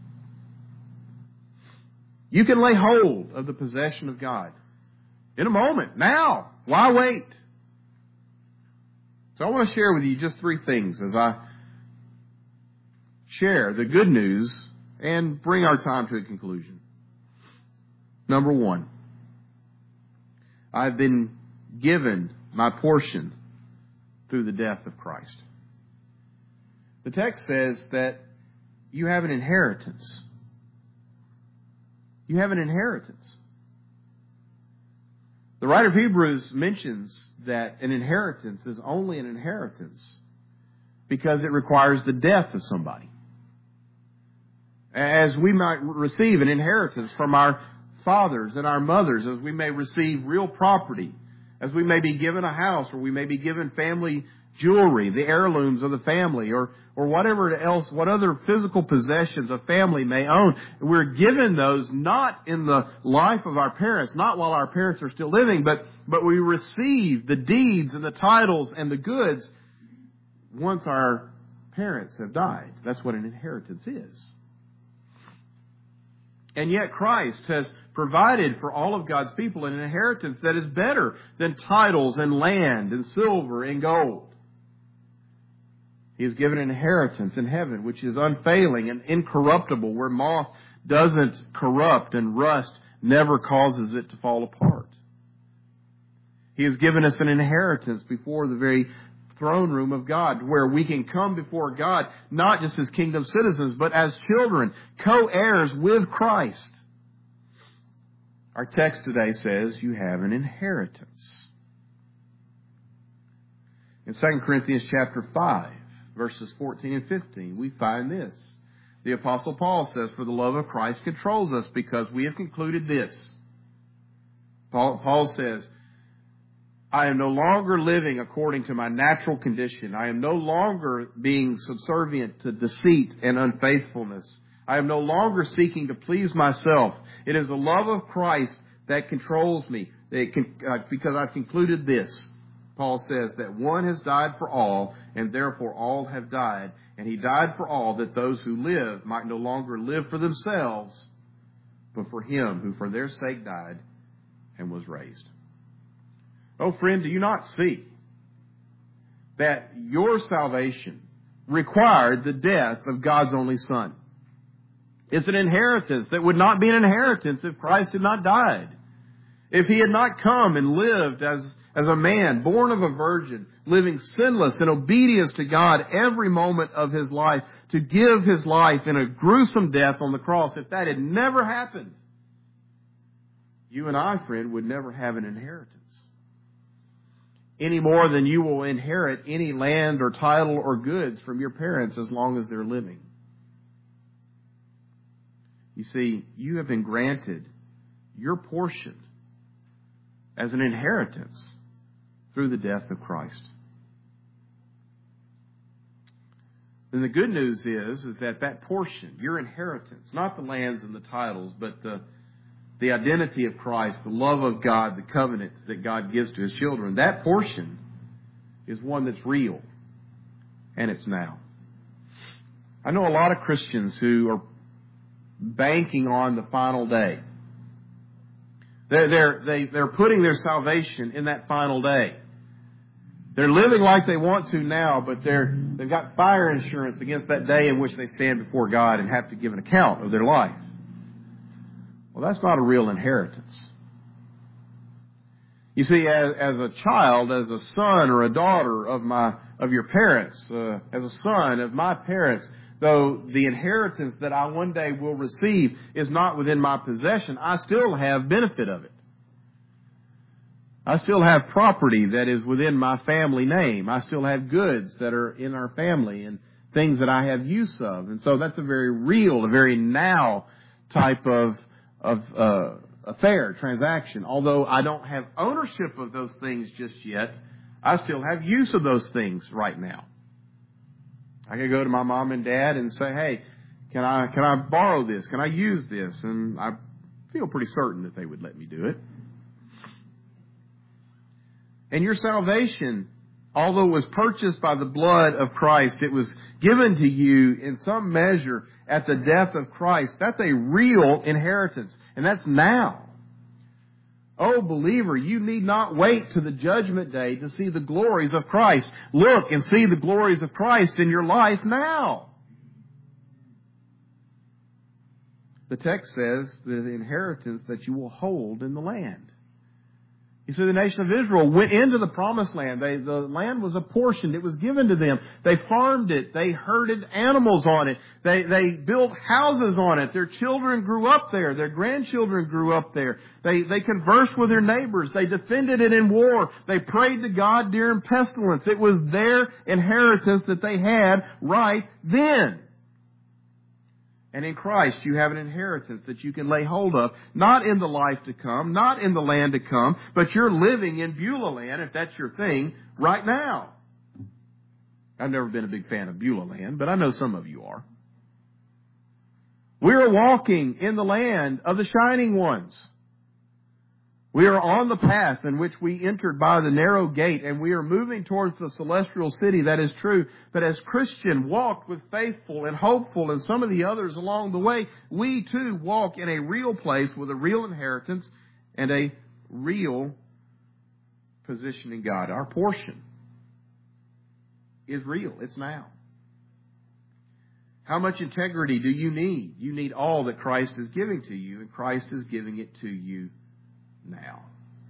You can lay hold of the possession of God in a moment, now. Why wait? So I want to share with you just 3 things as I share the good news and bring our time to a conclusion. Number 1, I've been given my portion through the death of Christ. The text says that you have an inheritance. You have an inheritance. The writer of Hebrews mentions that an inheritance is only an inheritance because it requires the death of somebody. As we might receive an inheritance from our fathers and our mothers, as we may receive real property, as we may be given a house, or we may be given family jewelry, the heirlooms of the family, or whatever else, what other physical possessions a family may own. We're given those not in the life of our parents, not while our parents are still living, but we receive the deeds and the titles and the goods once our parents have died. That's what an inheritance is. And yet Christ has provided for all of God's people an inheritance that is better than titles and land and silver and gold. He has given an inheritance in heaven which is unfailing and incorruptible, where moth doesn't corrupt and rust never causes it to fall apart. He has given us an inheritance before the very throne room of God, where we can come before God not just as kingdom citizens, but as children, co-heirs with Christ. Our text today says you have an inheritance. In 2 Corinthians chapter 5, verses 14 and 15, we find this. The Apostle Paul says, "For the love of Christ controls us, because we have concluded this." Paul says, "I am no longer living according to my natural condition. I am no longer being subservient to deceit and unfaithfulness. I am no longer seeking to please myself. It is the love of Christ that controls me, because I've concluded this." Paul says that one has died for all, and therefore all have died. And he died for all, that those who live might no longer live for themselves, but for him who for their sake died and was raised. Oh, friend, do you not see that your salvation required the death of God's only Son? It's an inheritance that would not be an inheritance if Christ had not died. If He had not come and lived as a man, born of a virgin, living sinless in obedience to God every moment of His life, to give His life in a gruesome death on the cross, if that had never happened, you and I, friend, would never have an inheritance. Any more than you will inherit any land or title or goods from your parents as long as they're living. You see, you have been granted your portion as an inheritance through the death of Christ. And the good news is that portion, your inheritance, not the lands and the titles, but the identity of Christ, the love of God, the covenant that God gives to His children, that portion is one that's real, and it's now. I know a lot of Christians who are banking on the final day. They're putting their salvation in that final day. They're living like they want to now, but they've got fire insurance against that day in which they stand before God and have to give an account of their life. Well, that's not a real inheritance. You see, as a child, as a son or a daughter of your parents, as a son of my parents, though the inheritance that I one day will receive is not within my possession, I still have benefit of it. I still have property that is within my family name. I still have goods that are in our family and things that I have use of. And so that's a very real, a very now type of affair, transaction. Although I don't have ownership of those things just yet, I still have use of those things right now. I can go to my mom and dad and say, "Hey, can I borrow this? Can I use this?" And I feel pretty certain that they would let me do it. And your salvation, although it was purchased by the blood of Christ, it was given to you in some measure at the death of Christ. That's a real inheritance, and that's now. Oh, believer, you need not wait to the judgment day to see the glories of Christ. Look and see the glories of Christ in your life now. The text says the inheritance that you will hold in the land. You see, the nation of Israel went into the promised land. The land was apportioned. It was given to them. They farmed it. They herded animals on it. They built houses on it. Their children grew up there. Their grandchildren grew up there. They conversed with their neighbors. They defended it in war. They prayed to God during pestilence. It was their inheritance that they had right then. And in Christ, you have an inheritance that you can lay hold of, not in the life to come, not in the land to come, but you're living in Beulah land, if that's your thing, right now. I've never been a big fan of Beulah land, but I know some of you are. We are walking in the land of the shining ones. We are on the path in which we entered by the narrow gate, and we are moving towards the celestial city. That is true. But as Christian walked with faithful and hopeful and some of the others along the way, we too walk in a real place with a real inheritance and a real position in God. Our portion is real. It's now. How much integrity do you need? You need all that Christ is giving to you, and Christ is giving it to you now.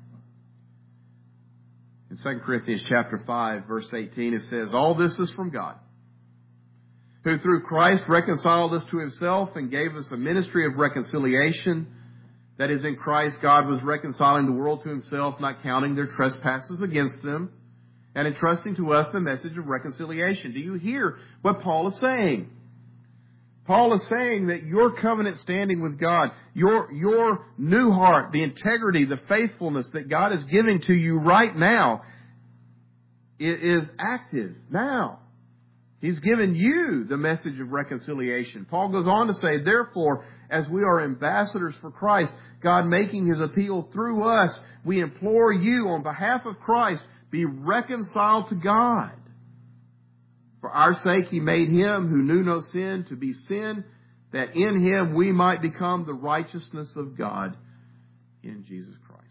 In 2 Corinthians chapter 5, verse 18, it says, all this is from God, who through Christ reconciled us to himself and gave us a ministry of reconciliation. That is, in Christ, God was reconciling the world to himself, not counting their trespasses against them, and entrusting to us the message of reconciliation. Do you hear what Paul is saying? Paul is saying that your covenant standing with God, your new heart, the integrity, the faithfulness that God is giving to you right now is active now. He's given you the message of reconciliation. Paul goes on to say, therefore, as we are ambassadors for Christ, God making his appeal through us, we implore you on behalf of Christ, be reconciled to God. For our sake he made him who knew no sin to be sin, that in him we might become the righteousness of God in Jesus Christ.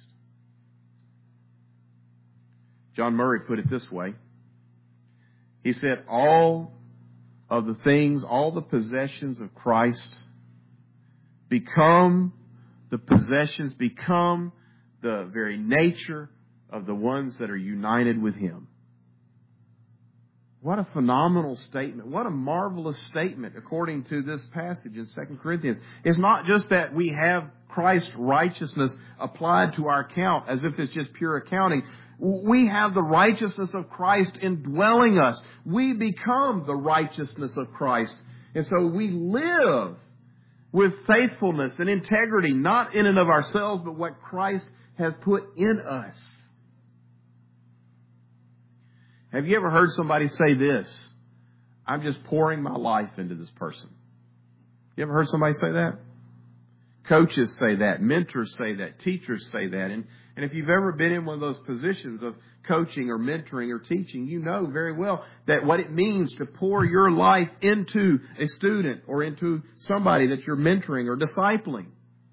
John Murray put it this way. He said, all of the things, all the possessions of Christ become the possessions, become the very nature of the ones that are united with him. What a phenomenal statement. What a marvelous statement according to this passage in 2 Corinthians. It's not just that we have Christ's righteousness applied to our account as if it's just pure accounting. We have the righteousness of Christ indwelling us. We become the righteousness of Christ. And so we live with faithfulness and integrity, not in and of ourselves, but what Christ has put in us. Have you ever heard somebody say this? I'm just pouring my life into this person. You ever heard somebody say that? Coaches say that. Mentors say that. Teachers say that. And if you've ever been in one of those positions of coaching or mentoring or teaching, you know very well that what it means to pour your life into a student or into somebody that you're mentoring or discipling.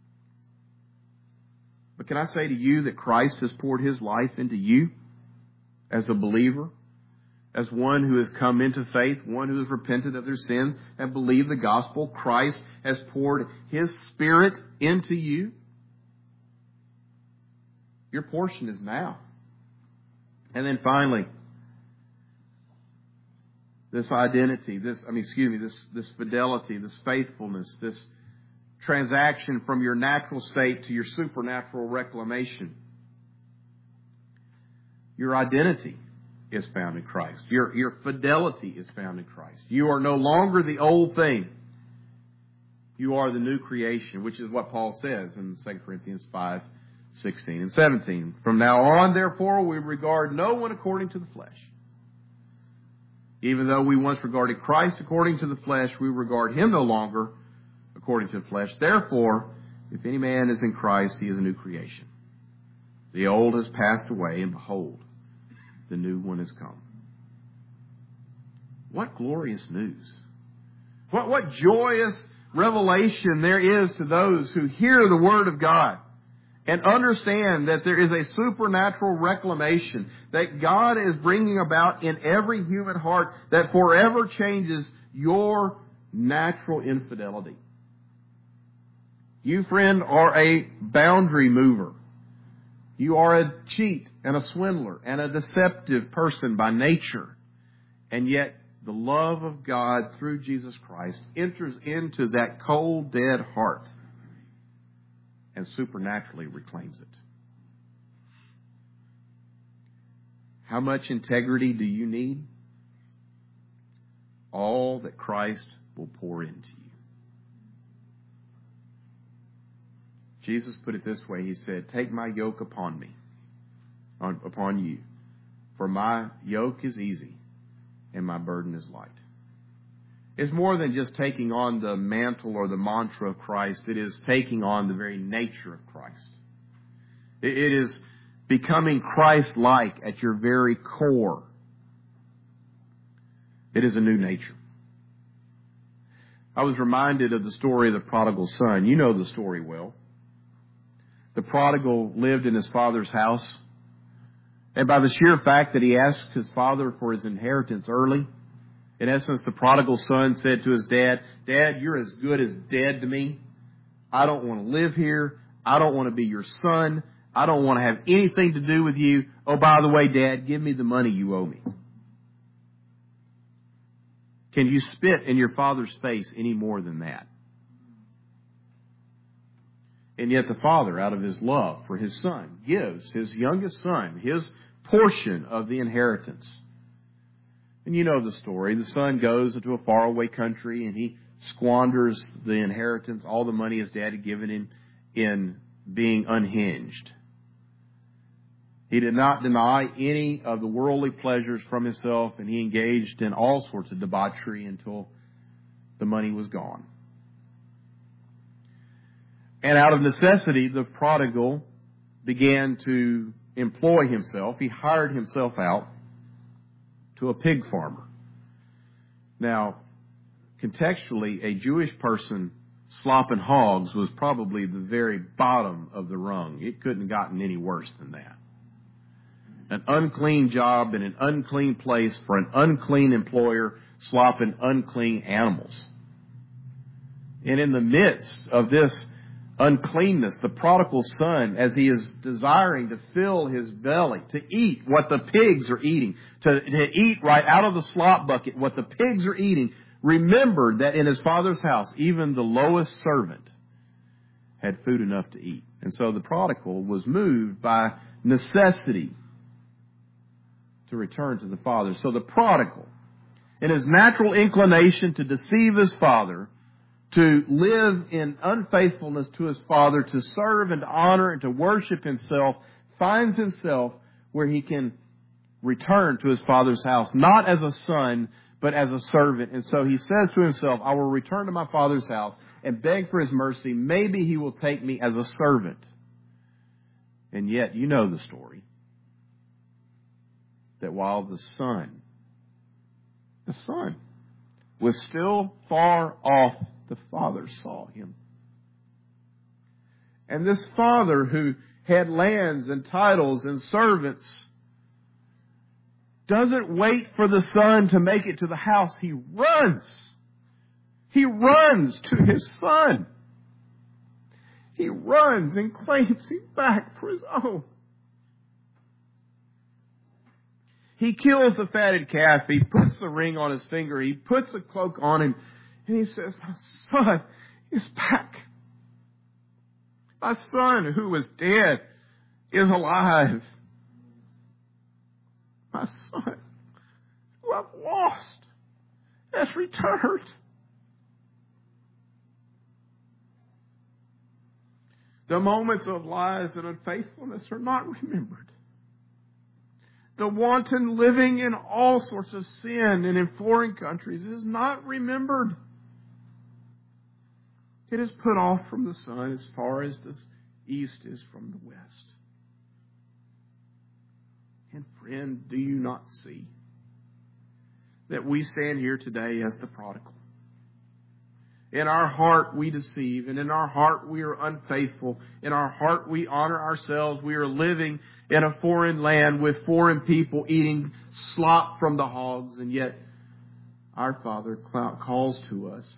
But can I say to you that Christ has poured his life into you as a believer? As one who has come into faith, one who has repented of their sins and believed the gospel, Christ has poured his Spirit into you. Your portion is now. And then finally, this identity, this fidelity, this faithfulness, this transaction from your natural state to your supernatural reclamation. Your identity is found in Christ. Your fidelity is found in Christ. You are no longer the old thing. You are the new creation, which is what Paul says in 2 Corinthians 5, 16 and 17. From now on, therefore, we regard no one according to the flesh. Even though we once regarded Christ according to the flesh, we regard him no longer according to the flesh. Therefore, if any man is in Christ, he is a new creation. The old has passed away, and behold, the new one has come. What glorious news. What joyous revelation there is to those who hear the Word of God and understand that there is a supernatural reclamation that God is bringing about in every human heart that forever changes your natural infidelity. You, friend, are a boundary mover. You are a cheat and a swindler and a deceptive person by nature. And yet, the love of God through Jesus Christ enters into that cold, dead heart and supernaturally reclaims it. How much integrity do you need? All that Christ will pour into you. Jesus put it this way. He said, "Take my yoke upon you, for my yoke is easy and my burden is light." It's more than just taking on the mantle or the mantra of Christ. It is taking on the very nature of Christ. It is becoming Christ-like at your very core. It is a new nature. I was reminded of the story of the prodigal son. You know the story well. The prodigal lived in his father's house. And by the sheer fact that he asked his father for his inheritance early, in essence, the prodigal son said to his dad, "Dad, you're as good as dead to me. I don't want to live here. I don't want to be your son. I don't want to have anything to do with you. Oh, by the way, Dad, give me the money you owe me." Can you spit in your father's face any more than that? And yet the father, out of his love for his son, gives his youngest son his portion of the inheritance. And you know the story. The son goes into a faraway country and he squanders the inheritance, all the money his dad had given him, in being unhinged. He did not deny any of the worldly pleasures from himself, and he engaged in all sorts of debauchery until the money was gone. And out of necessity, the prodigal began to employ himself. He hired himself out to a pig farmer. Now, contextually, a Jewish person slopping hogs was probably the very bottom of the rung. It couldn't have gotten any worse than that. An unclean job in an unclean place for an unclean employer slopping unclean animals. And in the midst of this uncleanness, the prodigal son, as he is desiring to fill his belly, to eat what the pigs are eating, to eat right out of the slop bucket what the pigs are eating, remembered that in his father's house, even the lowest servant had food enough to eat. And so the prodigal was moved by necessity to return to the father. So the prodigal, in his natural inclination to deceive his father, to live in unfaithfulness to his father, to serve and to honor and to worship himself, finds himself where he can return to his father's house, not as a son, but as a servant. And so he says to himself, "I will return to my father's house and beg for his mercy. Maybe he will take me as a servant." And yet, you know the story, that while the son was still far off, the father saw him. And this father, who had lands and titles and servants, doesn't wait for the son to make it to the house. He runs. He runs to his son. He runs and claims him back for his own. He kills the fatted calf. He puts the ring on his finger. He puts a cloak on him. And he says, "My son is back. My son who was dead is alive. My son who I've lost has returned." The moments of lies and unfaithfulness are not remembered. The wanton living in all sorts of sin and in foreign countries is not remembered. It is put off from the sun as far as the east is from the west. And friend, do you not see that we stand here today as the prodigal? In our heart we deceive, and in our heart we are unfaithful. In our heart we honor ourselves. We are living in a foreign land with foreign people eating slop from the hogs, and yet our Father calls to us.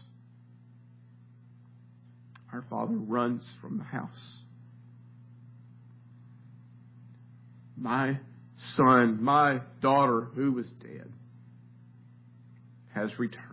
Our Father runs from the house. My son, my daughter who was dead, has returned.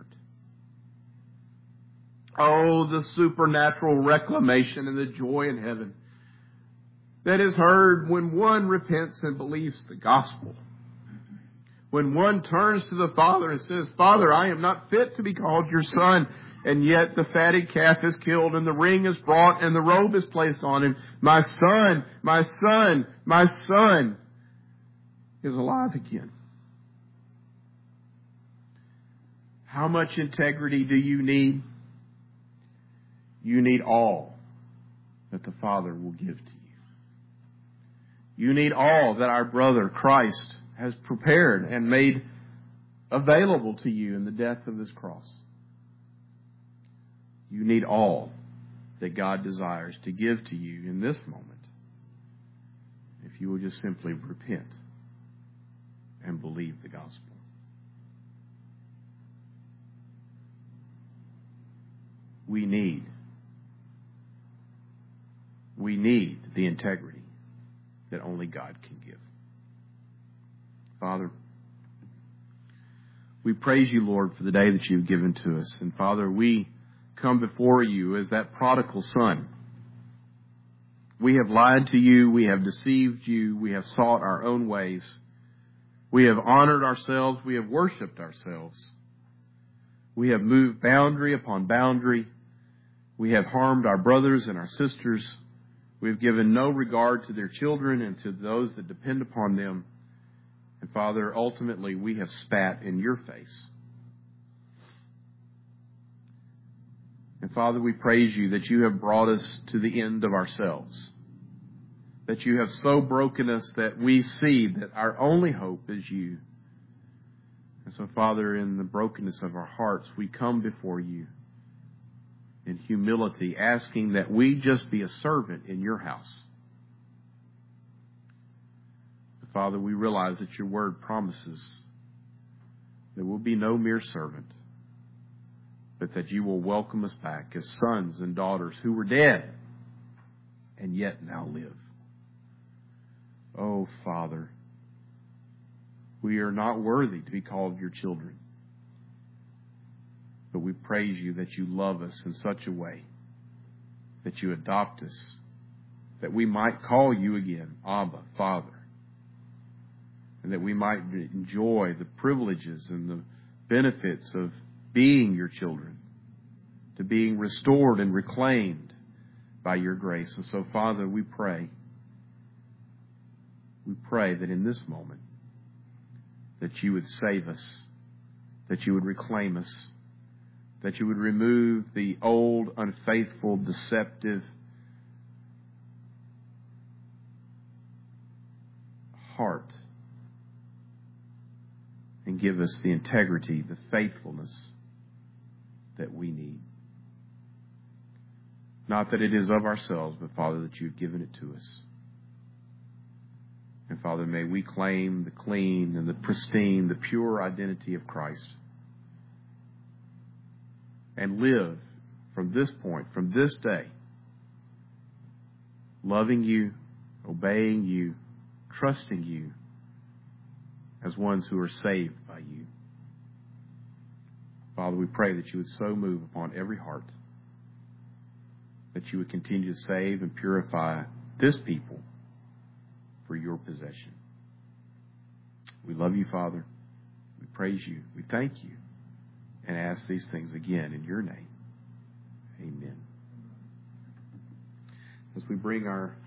Oh, the supernatural reclamation and the joy in heaven that is heard when one repents and believes the gospel. When one turns to the Father and says, Father, I am not fit to be called your son. And yet the fatted calf is killed and the ring is brought and the robe is placed on him. My son, my son, my son is alive again. How much integrity do you need? You need all that the Father will give to you. You need all that our brother Christ has prepared and made available to you in the death of His cross. You need all that God desires to give to you in this moment, if you will just simply repent and believe the gospel. We need the integrity that only God can give. Father, we praise you, Lord, for the day that you've given to us. And Father, we come before you as that prodigal son. We have lied to you. We have deceived you. We have sought our own ways. We have honored ourselves. We have worshiped ourselves. We have moved boundary upon boundary. We have harmed our brothers and our sisters. We have given no regard to their children and to those that depend upon them. And Father, ultimately, we have spat in your face. And Father, we praise you that you have brought us to the end of ourselves. That you have so broken us that we see that our only hope is you. And so, Father, in the brokenness of our hearts, we come before you in humility, asking that we just be a servant in your house. Father, we realize that your word promises there will be no mere servant, but that you will welcome us back as sons and daughters who were dead and yet now live. Oh, Father, we are not worthy to be called your children, but we praise you that you love us in such a way that you adopt us, that we might call you again, Abba, Father, and that we might enjoy the privileges and the benefits of being your children, to being restored and reclaimed by your grace. And so, Father, we pray that in this moment, that you would save us, that you would reclaim us, that you would remove the old, unfaithful, deceptive heart and give us the integrity, the faithfulness that we need. Not that it is of ourselves, but Father, that you've given it to us. And Father, may we claim the clean and the pristine, the pure identity of Christ and live from this point, from this day, loving you, obeying you, trusting you as ones who are saved by you. Father, we pray that you would so move upon every heart, that you would continue to save and purify this people for your possession. We love you, Father. We praise you. We thank you. And ask these things again in your name. Amen. As we bring our